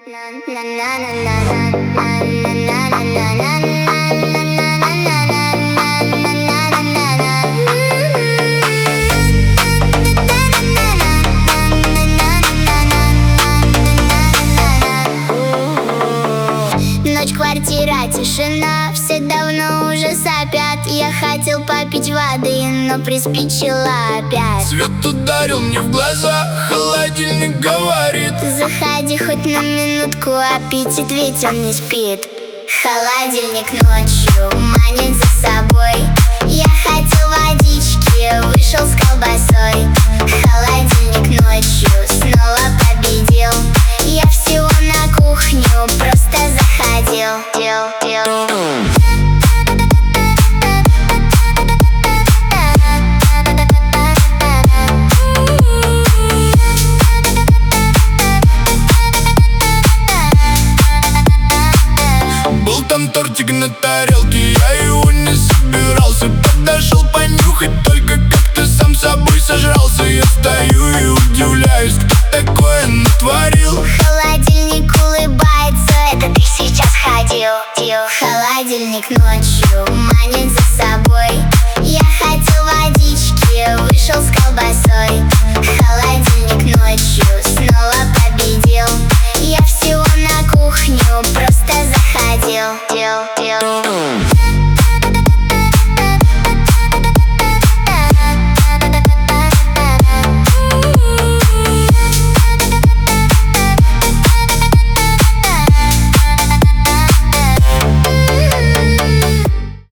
Ночь, квартира, тишина, все давно уже сопят. Я хотел попить воды, но приспичило опять. Свет ударил мне в глаза, холодильник говорит: заходи хоть на минутку, аппетит ведь он не спит. Холодильник ночью манит за собой. Я хотел водички, вышел с колбасой. Холодильник ночью снова победил. Я всего на кухню просто заходил. Был там тортик на тарелке, я его не собирался. Подошел понюхать, только как-то сам собой сожрался. Я стою и удивляюсь.